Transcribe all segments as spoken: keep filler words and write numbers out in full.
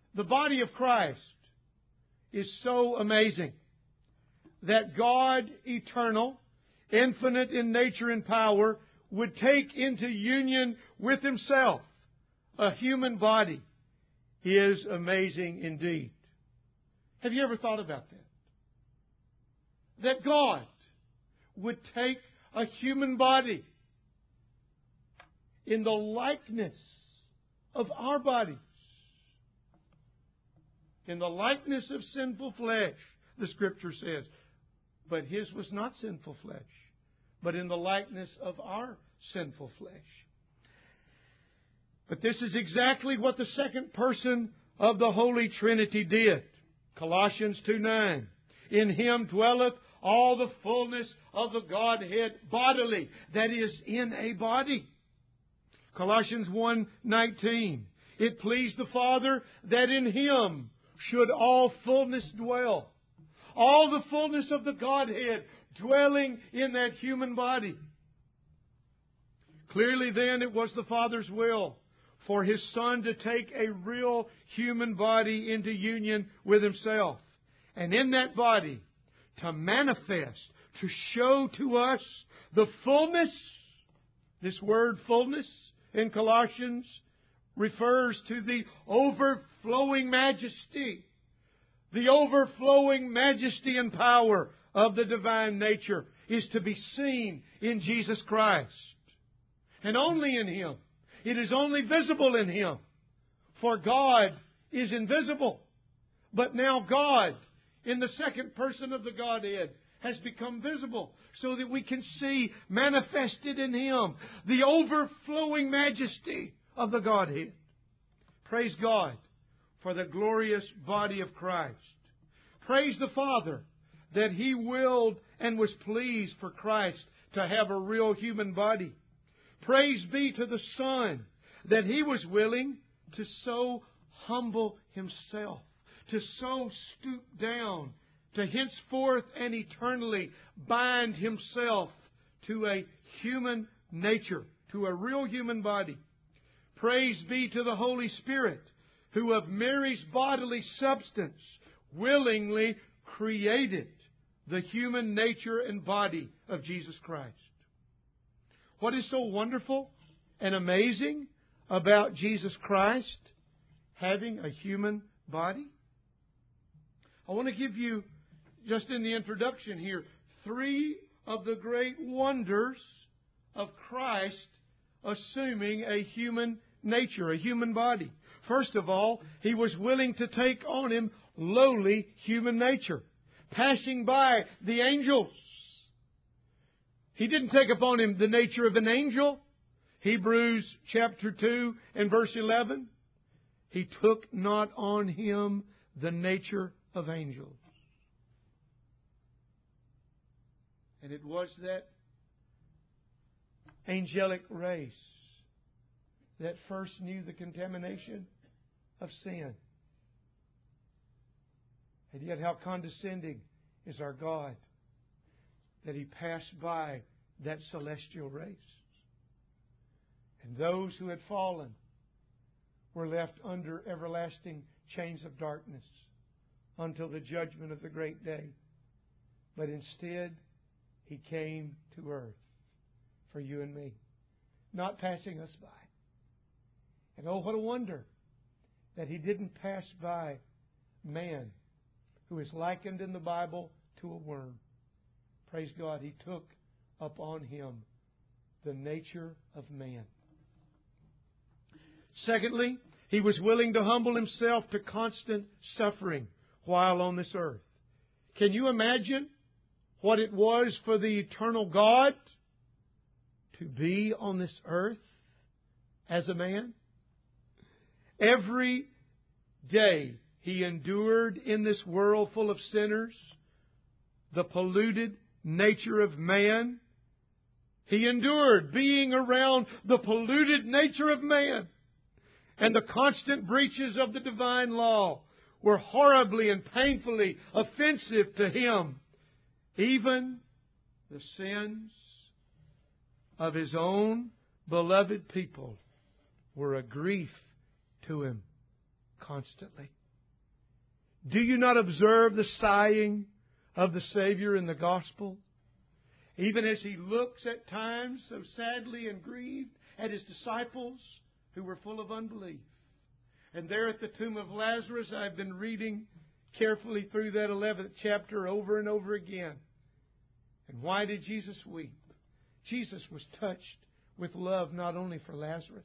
The body of Christ is so amazing that God, eternal, infinite in nature and power, would take into union with Himself a human body is amazing indeed. Have you ever thought about that? That God would take a human body in the likeness of our bodies, in the likeness of sinful flesh, the Scripture says. But His was not sinful flesh, but in the likeness of our sinful flesh. But this is exactly what the second person of the Holy Trinity did. Colossians two nine. In Him dwelleth all the fullness of the Godhead bodily, that is, in a body. Colossians one nineteen. It pleased the Father that in Him should all fullness dwell. All the fullness of the Godhead dwelling in that human body. Clearly then it was the Father's will for His Son to take a real human body into union with Himself. And in that body to manifest, to show to us the fullness. This word fullness in Colossians refers to the overflowing majesty. The overflowing majesty and power of the divine nature is to be seen in Jesus Christ. And only in Him. It is only visible in Him. For God is invisible. But now God, in the second person of the Godhead, has become visible so that we can see manifested in Him the overflowing majesty of the Godhead. Praise God for the glorious body of Christ. Praise the Father that He willed and was pleased for Christ to have a real human body. Praise be to the Son that He was willing to so humble Himself, to so stoop down, to henceforth and eternally bind Himself to a human nature, to a real human body. Praise be to the Holy Spirit, who of Mary's bodily substance willingly created the human nature and body of Jesus Christ. What is so wonderful and amazing about Jesus Christ having a human body? I want to give you, just in the introduction here, three of the great wonders of Christ assuming a human nature, a human body. First of all, He was willing to take on Him lowly human nature, passing by the angels. He didn't take upon Him the nature of an angel. Hebrews chapter two and verse eleven. He took not on Him the nature of angels. And it was that angelic race that first knew the contamination of sin. And yet how condescending is our God that He passed by that celestial race. And those who had fallen were left under everlasting chains of darkness until the judgment of the great day. But instead, He came to earth for you and me, not passing us by. And oh, what a wonder that He didn't pass by man, who is likened in the Bible to a worm. Praise God, He took upon Him the nature of man. Secondly, He was willing to humble Himself to constant suffering while on this earth. Can you imagine what it was for the eternal God to be on this earth as a man? Every day He endured in this world full of sinners the polluted nature of man. He endured being around the polluted nature of man. And the constant breaches of the divine law were horribly and painfully offensive to Him. Even the sins of His own beloved people were a grief to Him constantly. Do you not observe the sighing of the Savior in the Gospel? Even as He looks at times so sadly and grieved at His disciples who were full of unbelief. And there at the tomb of Lazarus, I've been reading carefully through that eleventh chapter over and over again. And why did Jesus weep? Jesus was touched with love not only for Lazarus,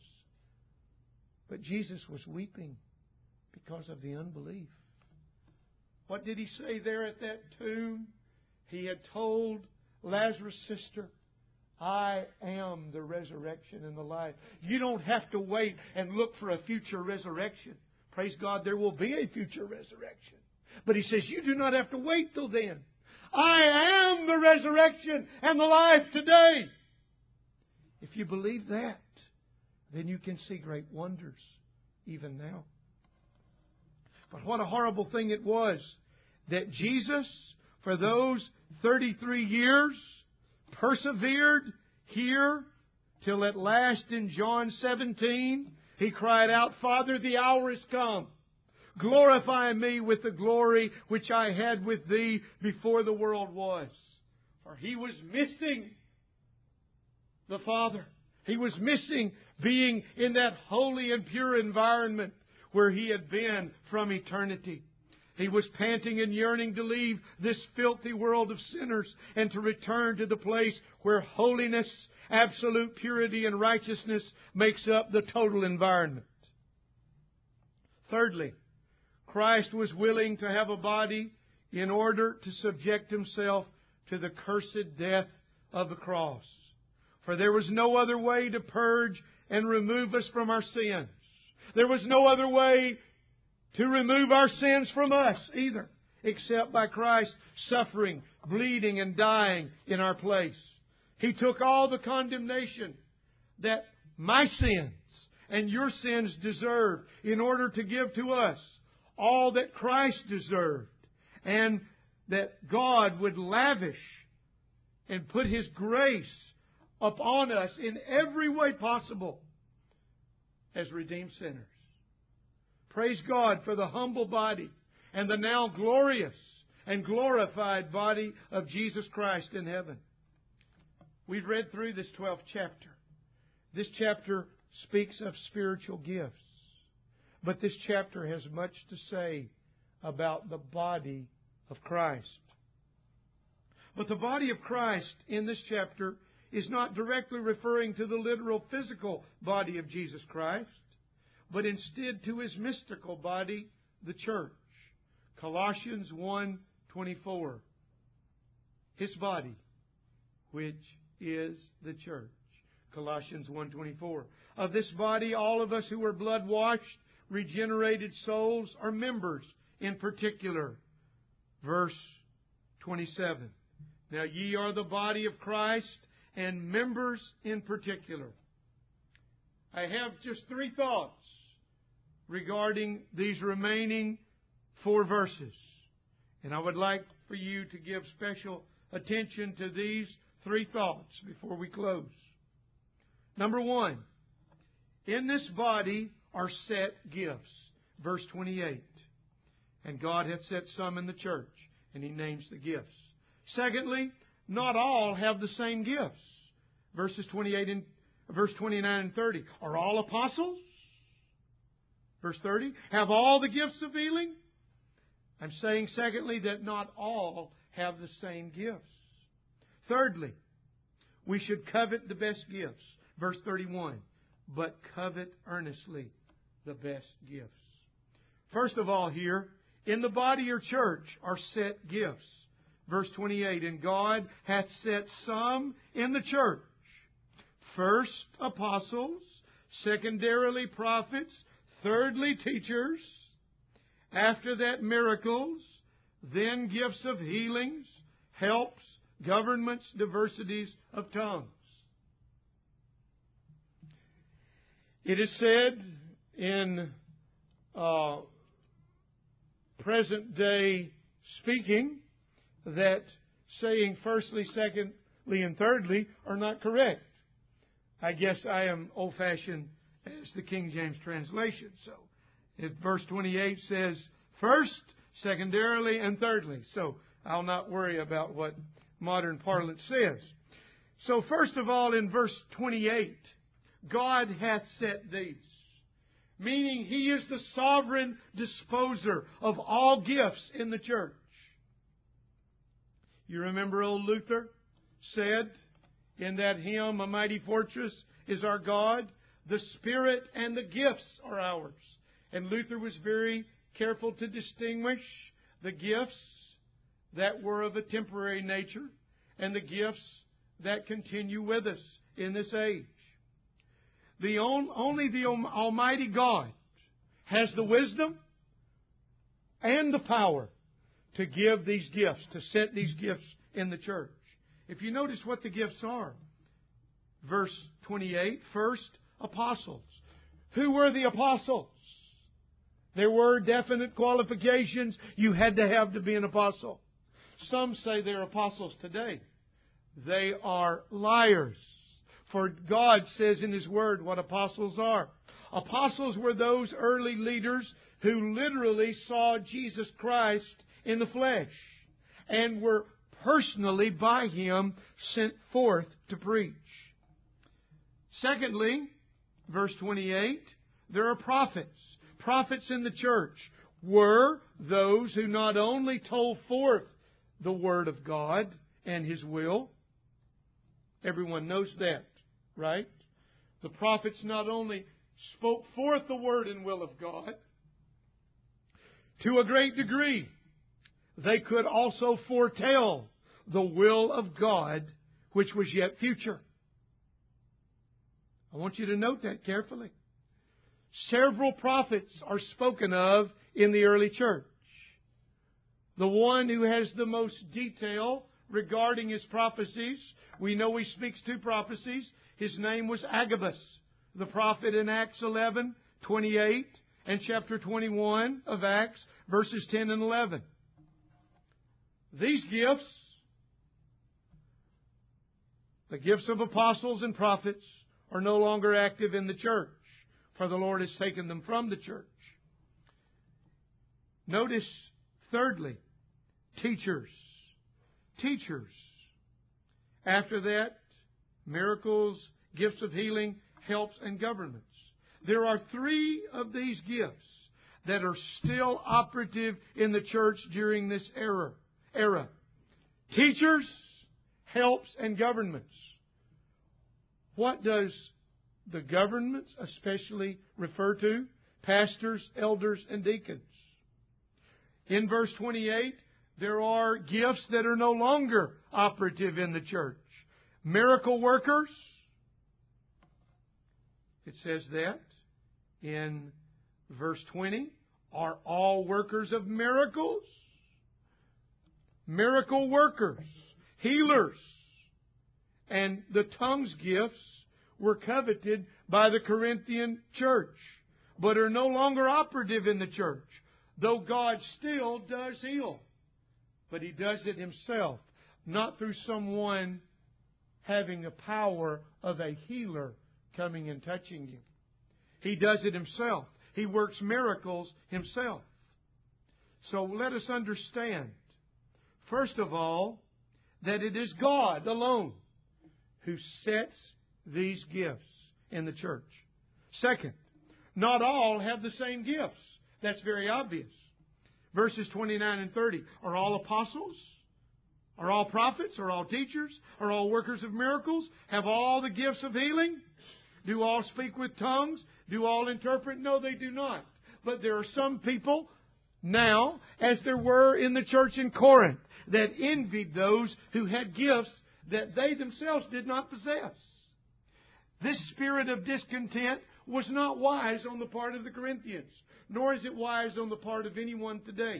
but Jesus was weeping because of the unbelief. What did He say there at that tomb? He had told Lazarus' sister, I am the resurrection and the life. You don't have to wait and look for a future resurrection. Praise God, there will be a future resurrection. But He says, you do not have to wait till then. I am the resurrection and the life today. If you believe that, then you can see great wonders even now. But what a horrible thing it was that Jesus, for those thirty-three years, persevered here till at last in John seventeen, He cried out, Father, the hour is come. Glorify me with the glory which I had with Thee before the world was. For He was missing the Father. He was missing being in that holy and pure environment where He had been from eternity. He was panting and yearning to leave this filthy world of sinners and to return to the place where holiness, absolute purity, and righteousness makes up the total environment. Thirdly, Christ was willing to have a body in order to subject Himself to the cursed death of the cross. For there was no other way to purge and remove us from our sins. There was no other way to remove our sins from us either, except by Christ suffering, bleeding, and dying in our place. He took all the condemnation that my sins and your sins deserved in order to give to us all that Christ deserved, and that God would lavish and put His grace upon us in every way possible as redeemed sinners. Praise God for the humble body and the now glorious and glorified body of Jesus Christ in heaven. We've read through this twelfth chapter. This chapter speaks of spiritual gifts. But this chapter has much to say about the body of Christ. But the body of Christ in this chapter is not directly referring to the literal physical body of Jesus Christ, but instead to His mystical body, the church. Colossians one twenty-four. His body, which is the church. Colossians one twenty-four. Of this body, all of us who are blood-washed, regenerated souls are members in particular. Verse twenty-seven. Now ye are the body of Christ and members in particular. I have just three thoughts regarding these remaining four verses. And I would like for you to give special attention to these three thoughts before we close. Number one, in this body are set gifts. Verse twenty-eight. And God hath set some in the church, and He names the gifts. Secondly, not all have the same gifts. Verses twenty-eight and verse twenty-nine and thirty. Are all apostles? Verse thirty. Have all the gifts of healing? I'm saying, secondly, that not all have the same gifts. Thirdly, we should covet the best gifts. Verse thirty-one. But covet earnestly the best gifts. First of all here, in the body or church are set gifts. Verse twenty-eight. And God hath set some in the church. First, apostles. Secondarily, prophets. Thirdly, teachers. After that, miracles. Then gifts of healings, helps, governments, diversities of tongues. It is said in uh, present day speaking that saying firstly, secondly, and thirdly are not correct. I guess I am old-fashioned as the King James translation. So if verse twenty-eight says first, secondarily, and thirdly. So I'll not worry about what modern parlance says. So first of all, in verse twenty-eight, God hath set these, meaning He is the sovereign disposer of all gifts in the church. You remember old Luther said in that hymn, "A Mighty Fortress is Our God, the Spirit and the gifts are ours." And Luther was very careful to distinguish the gifts that were of a temporary nature and the gifts that continue with us in this age. The on, only the Almighty God has the wisdom and the power to give these gifts, to set these gifts in the church. If you notice what the gifts are, verse twenty-eight, first, apostles. Who were the apostles? There were definite qualifications you had to have to be an apostle. Some say they're apostles today. They are liars. For God says in His Word what apostles are. Apostles were those early leaders who literally saw Jesus Christ in the flesh and were personally by Him sent forth to preach. Secondly, verse twenty-eight, there are prophets. Prophets in the church were those who not only told forth the Word of God and His will. Everyone knows that, right? The prophets not only spoke forth the Word and will of God, to a great degree, they could also foretell the will of God, which was yet future. I want you to note that carefully. Several prophets are spoken of in the early church. The one who has the most detail regarding his prophecies, we know he speaks two prophecies. His name was Agabus, the prophet in Acts eleven, twenty-eight, and chapter twenty-one of Acts, verses ten and eleven. These gifts, the gifts of apostles and prophets, are no longer active in the church, for the Lord has taken them from the church. Notice, thirdly, teachers. Teachers. After that, miracles, gifts of healing, helps, and governments. There are three of these gifts that are still operative in the church during this era. era. Teachers, helps, and governments. What does the governments especially refer to? Pastors, elders, and deacons. In verse twenty-eight, there are gifts that are no longer operative in the church. Miracle workers. It says that in verse twenty. Are all workers of miracles? Miracle workers. Healers. And the tongues gifts were coveted by the Corinthian church, but are no longer operative in the church, though God still does heal. But He does it Himself, not through someone having the power of a healer coming and touching you. He does it Himself. He works miracles Himself. So let us understand, first of all, that it is God alone who sets these gifts in the church. Second, not all have the same gifts. That's very obvious. Verses twenty-nine and thirty. Are all apostles? Are all prophets? Are all teachers? Are all workers of miracles? Have all the gifts of healing? Do all speak with tongues? Do all interpret? No, they do not. But there are some people now, as there were in the church in Corinth, that envied those who had gifts that they themselves did not possess. This spirit of discontent was not wise on the part of the Corinthians, nor is it wise on the part of anyone today.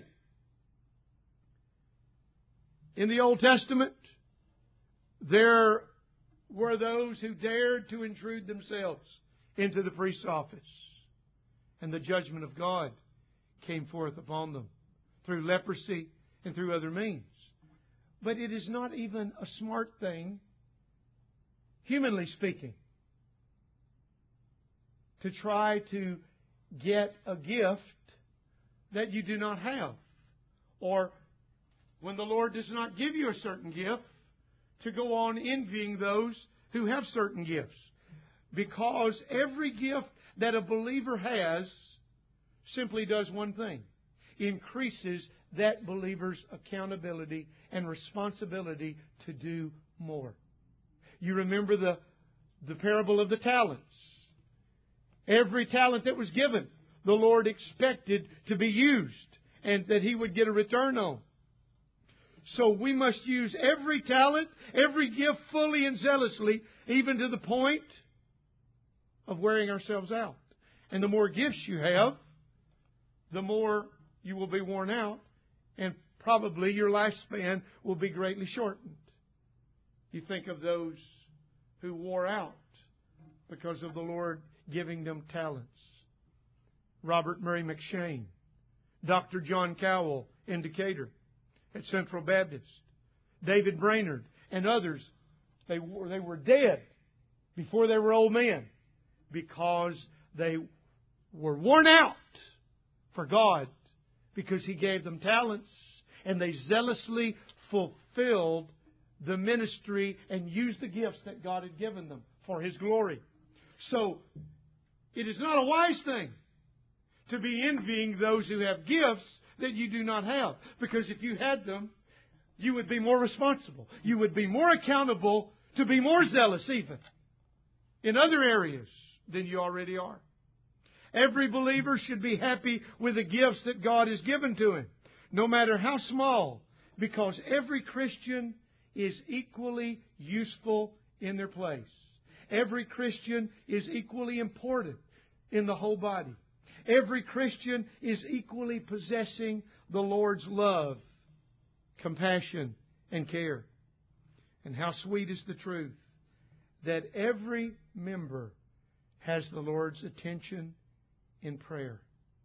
In the Old Testament, there were those who dared to intrude themselves into the priest's office, and the judgment of God came forth upon them through leprosy and through other means. But it is not even a smart thing, humanly speaking, to try to get a gift that you do not have or when the Lord does not give you a certain gift, to go on envying those who have certain gifts. Because every gift that a believer has simply does one thing: increases that believer's accountability and responsibility to do more. You remember the, the parable of the talents. Every talent that was given, the Lord expected to be used and that He would get a return on. So we must use every talent, every gift fully and zealously, even to the point of wearing ourselves out. And the more gifts you have, the more you will be worn out, and probably your lifespan will be greatly shortened. You think of those who wore out because of the Lord giving them talents. Robert Murray McShane, Doctor John Cowell in Decatur at Central Baptist, David Brainerd, and others. They were, they were dead before they were old men because they were worn out for God, because He gave them talents and they zealously fulfilled the ministry and used the gifts that God had given them for His glory. So, it is not a wise thing to be envying those who have gifts that you do not have. Because if you had them, you would be more responsible. You would be more accountable to be more zealous even in other areas than you already are. Every believer should be happy with the gifts that God has given to him, no matter how small, because every Christian is equally useful in their place. Every Christian is equally important in the whole body. Every Christian is equally possessing the Lord's love, compassion, and care. And how sweet is the truth that every member has the Lord's attention in prayer.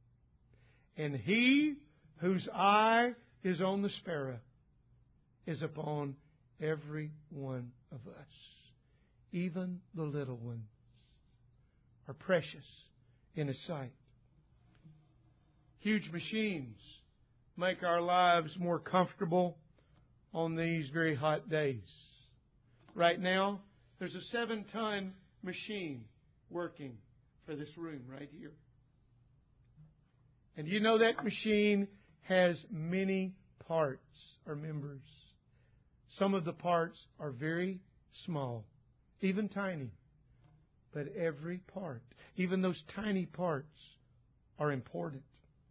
And He whose eye is on the sparrow is upon every one of us. Even the little ones are precious in His sight. Huge machines make our lives more comfortable on these very hot days. Right now, there's a seven-ton machine working for this room right here. And you know that machine has many parts or members. Some of the parts are very small, even tiny. But every part, even those tiny parts, are important.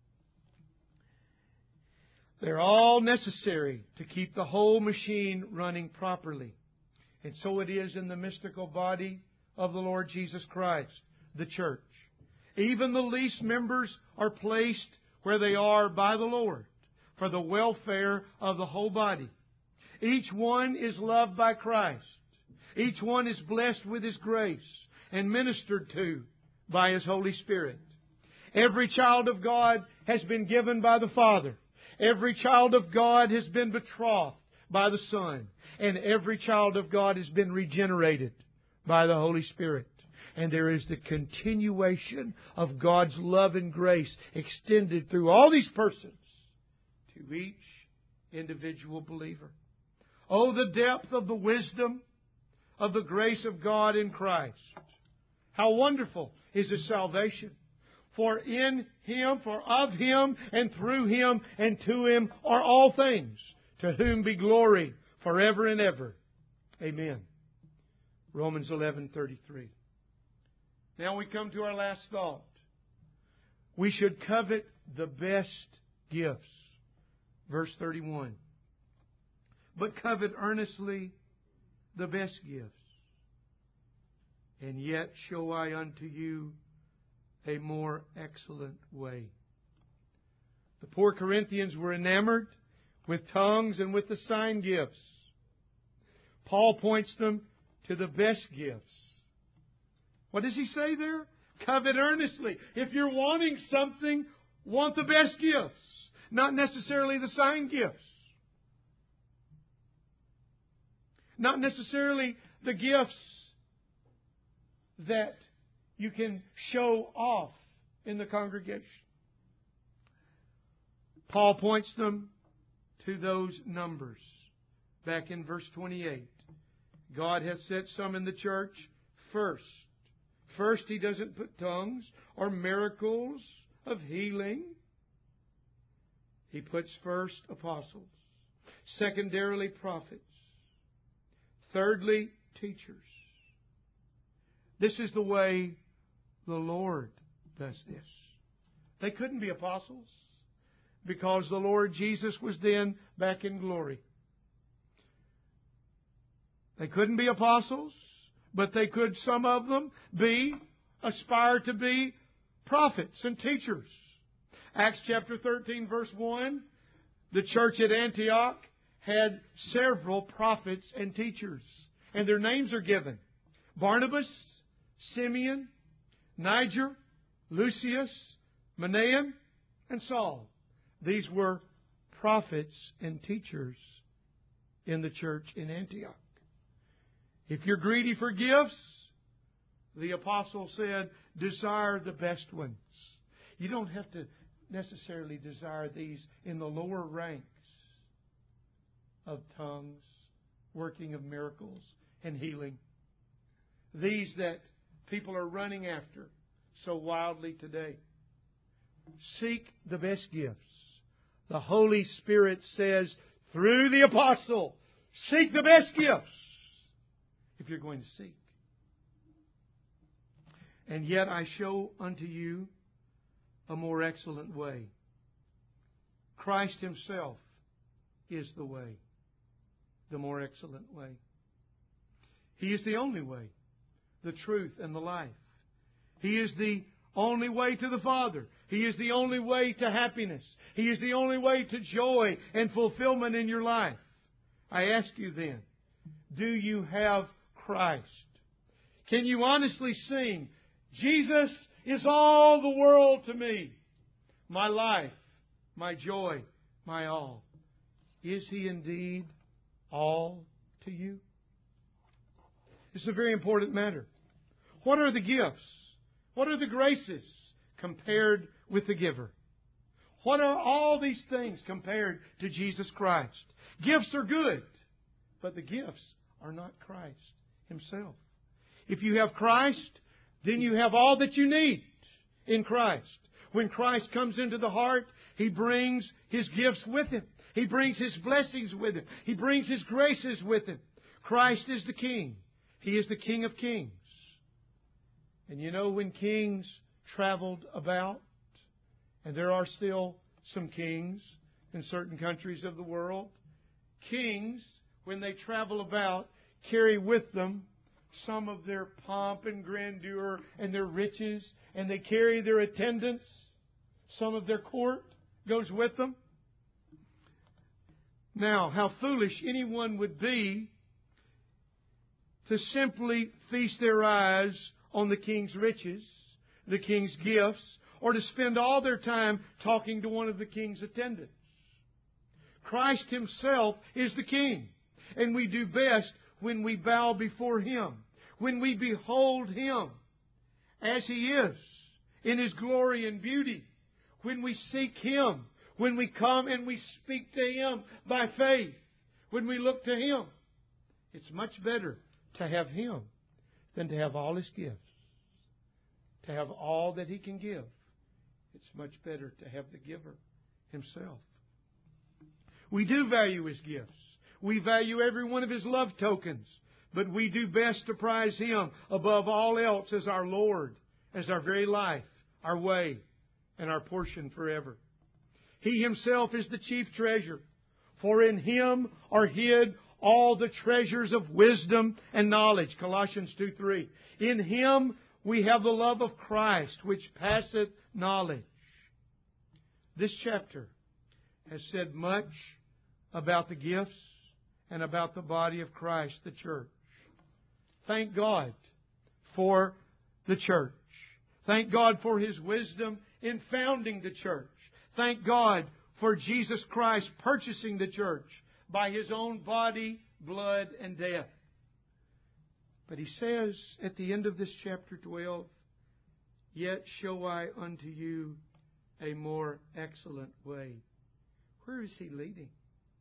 They're all necessary to keep the whole machine running properly. And so it is in the mystical body of the Lord Jesus Christ, the church. Even the least members are placed where they are by the Lord for the welfare of the whole body. Each one is loved by Christ. Each one is blessed with His grace and ministered to by His Holy Spirit. Every child of God has been given by the Father. Every child of God has been betrothed by the Son. And every child of God has been regenerated by the Holy Spirit. And there is the continuation of God's love and grace extended through all these persons to each individual believer. Oh, the depth of the wisdom of the grace of God in Christ. How wonderful is His salvation. For in Him, for of Him, and through Him, and to Him are all things, to whom be glory forever and ever. Amen. Romans eleven thirty-three. Now we come to our last thought. We should covet the best gifts. Verse thirty-one. But covet earnestly the best gifts. And yet show I unto you a more excellent way. The poor Corinthians were enamored with tongues and with the sign gifts. Paul points them to the best gifts. What does he say there? Covet earnestly. If you're wanting something, want the best gifts, not necessarily the sign gifts. Not necessarily the gifts that you can show off in the congregation. Paul points them to those numbers. Back in verse twenty-eight. God has set some in the church first. First, He doesn't put tongues or miracles of healing. He puts first apostles. Secondarily, prophets. Thirdly, teachers. This is the way the Lord does this. They couldn't be apostles because the Lord Jesus was then back in glory. They couldn't be apostles, but they could, some of them, be, aspire to be prophets and teachers. Acts chapter thirteen, verse one, the church at Antioch had several prophets and teachers, and their names are given. Barnabas, Simeon, Niger, Lucius, Manaen, and Saul. These were prophets and teachers in the church in Antioch. If you're greedy for gifts, the apostle said, desire the best ones. You don't have to necessarily desire these in the lower ranks of tongues, working of miracles, and healing. These that people are running after so wildly today. Seek the best gifts. The Holy Spirit says through the apostle, seek the best gifts if you're going to seek. And yet I show unto you a more excellent way. Christ Himself is the way, the more excellent way. He is the only way, the truth and the life. He is the only way to the Father. He is the only way to happiness. He is the only way to joy and fulfillment in your life. I ask you then, do you have Christ? Can you honestly sing, Jesus is all the world to me, my life, my joy, my all? Is He indeed all to you? This is a very important matter. What are the gifts? What are the graces compared with the giver? What are all these things compared to Jesus Christ? Gifts are good, but the gifts are not Christ Himself. If you have Christ, then you have all that you need in Christ. When Christ comes into the heart, He brings His gifts with Him. He brings His blessings with Him. He brings His graces with Him. Christ is the King. He is the King of kings. And you know, when kings traveled about, and there are still some kings in certain countries of the world, kings, when they travel about, carry with them some of their pomp and grandeur and their riches, and they carry their attendants. Some of their court goes with them. Now, how foolish anyone would be to simply feast their eyes on the king's riches, the king's gifts, or to spend all their time talking to one of the king's attendants. Christ Himself is the King, and we do best when we bow before Him, when we behold Him as He is in His glory and beauty, when we seek Him, when we come and we speak to Him by faith, when we look to Him. It's much better to have Him than to have all His gifts. To have all that He can give. It's much better to have the giver Himself. We do value His gifts. We value every one of His love tokens. But we do best to prize Him above all else as our Lord, as our very life, our way, and our portion forever. He Himself is the chief treasure. For in Him are hid all the treasures of wisdom and knowledge. Colossians two three. In Him we have the love of Christ, which passeth knowledge. This chapter has said much about the gifts and about the body of Christ, the church. Thank God for the church. Thank God for His wisdom in founding the church. Thank God for Jesus Christ purchasing the church by His own body, blood, and death. But He says at the end of this chapter twelve, yet show I unto you a more excellent way. Where is He leading?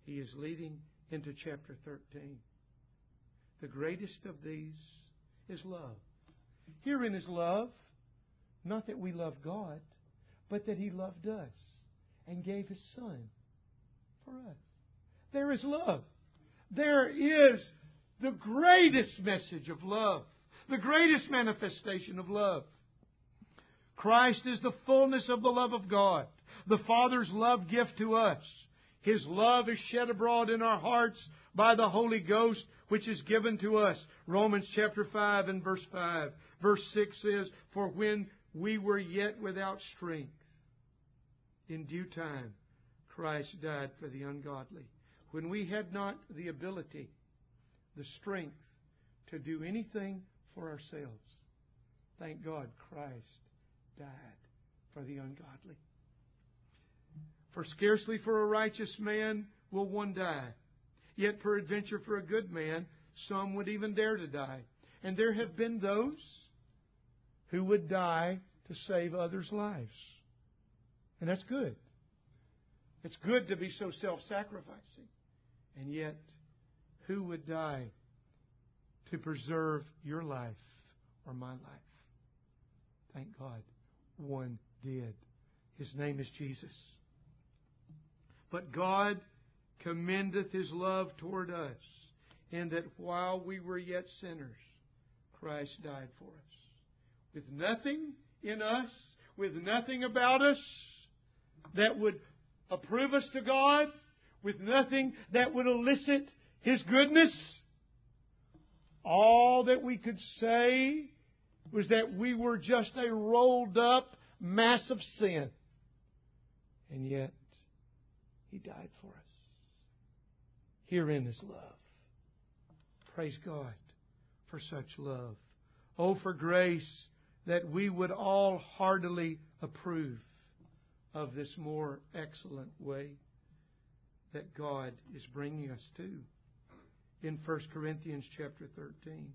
he is leading into chapter thirteen. The greatest of these is love. Herein is love, not that we love God, but that He loved us and gave His Son for us. There is love. There is the greatest message of love, the greatest manifestation of love. Christ is the fullness of the love of God, the Father's love gift to us. His love is shed abroad in our hearts by the Holy Ghost, which is given to us. Romans chapter five and verse five. Verse six says, "For when we were yet without strength, in due time Christ died for the ungodly." When we had not the ability, the strength to do anything for ourselves, thank God Christ died for the ungodly. For scarcely for a righteous man will one die. Yet peradventure for a good man, some would even dare to die. And there have been those who would die to save others' lives. And that's good. It's good to be so self-sacrificing. And yet, who would die to preserve your life or my life? Thank God, one did. His name is Jesus. But God commendeth His love toward us, in that while we were yet sinners, Christ died for us. With nothing in us, with nothing about us that would approve us to God, with nothing that would elicit His goodness, all that we could say was that we were just a rolled up mass of sin. And yet, He died for us. Herein is love. Praise God for such love. Oh, for grace that we would all heartily approve of this more excellent way that God is bringing us to. In First Corinthians chapter thirteen,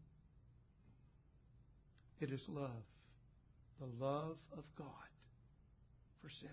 it is love, the love of God for sinners.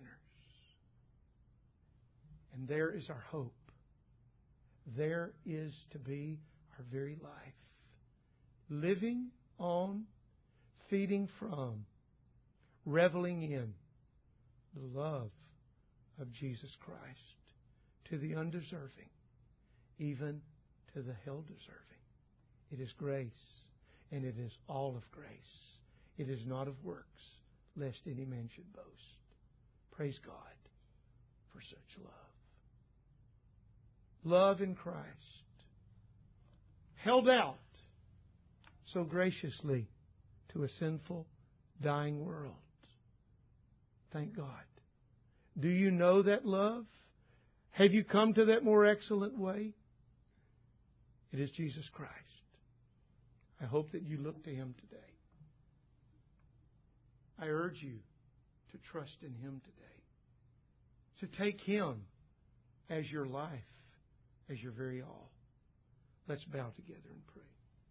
And there is our hope. There is to be our very life. Living on, feeding from, reveling in the love of Jesus Christ to the undeserving, even to the hell-deserving. It is grace, and it is all of grace. It is not of works, lest any man should boast. Praise God for such love. Love in Christ, held out so graciously to a sinful, dying world. Thank God. Do you know that love? Have you come to that more excellent way? It is Jesus Christ. I hope that you look to Him today. I urge you to trust in Him today. To take Him as your life, as your very all. Let's bow together and pray.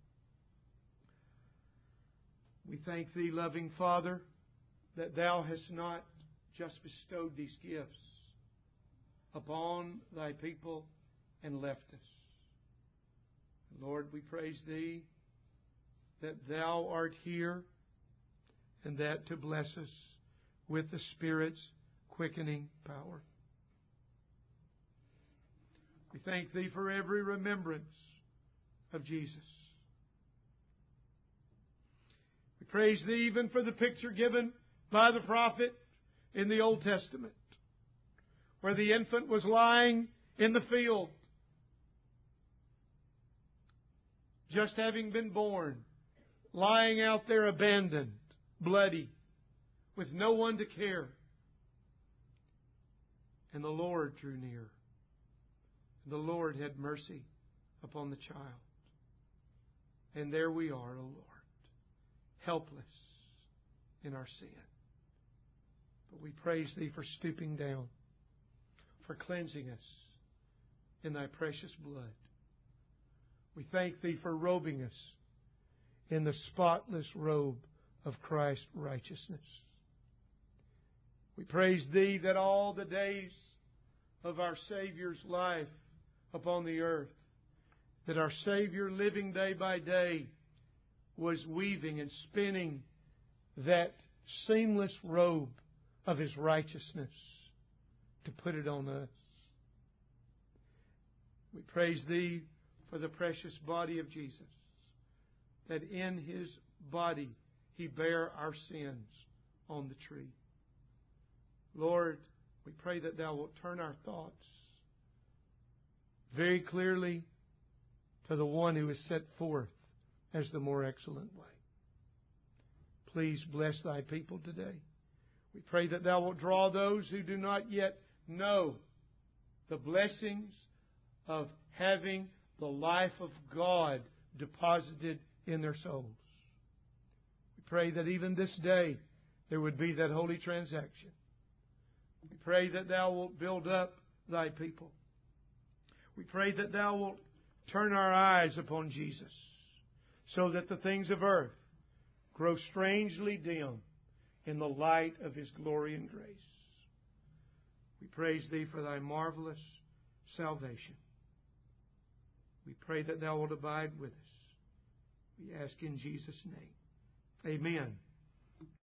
We thank Thee, loving Father, that Thou hast not just bestowed these gifts upon Thy people and left us. Lord, we praise Thee that Thou art here and that to bless us with the Spirit's quickening power. We thank Thee for every remembrance of Jesus. We praise Thee even for the picture given by the prophet in the Old Testament, where the infant was lying in the field, just having been born, lying out there abandoned, bloody, with no one to care. And the Lord drew near. The Lord had mercy upon the child. And there we are, O Lord, helpless in our sin. But we praise Thee for stooping down, for cleansing us in Thy precious blood. We thank Thee for robing us in the spotless robe of Christ's righteousness. We praise Thee that all the days of our Savior's life upon the earth, that our Savior, living day by day, was weaving and spinning that seamless robe of His righteousness to put it on us. We praise Thee for the precious body of Jesus, that in His body He bare our sins on the tree. Lord, we pray that Thou wilt turn our thoughts very clearly to the one who is set forth as the more excellent way. Please bless Thy people today. We pray that Thou wilt draw those who do not yet know the blessings of having the life of God deposited in their souls. We pray that even this day there would be that holy transaction. We pray that Thou wilt build up Thy people. We pray that Thou wilt turn our eyes upon Jesus, so that the things of earth grow strangely dim in the light of His glory and grace. We praise Thee for Thy marvelous salvation. We pray that Thou wilt abide with us. We ask in Jesus' name. Amen.